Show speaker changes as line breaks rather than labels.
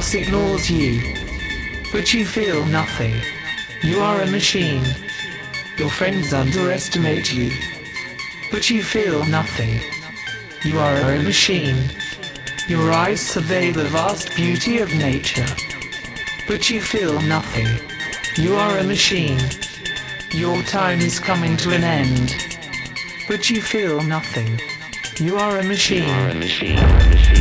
boss ignores you, but you feel nothing. You are a machine. Your friends underestimate you, but you feel nothing. You are a machine. Your eyes survey the vast beauty of nature, but you feel nothing. You are a machine. Your time is coming to an end, but you feel nothing. You are a machine.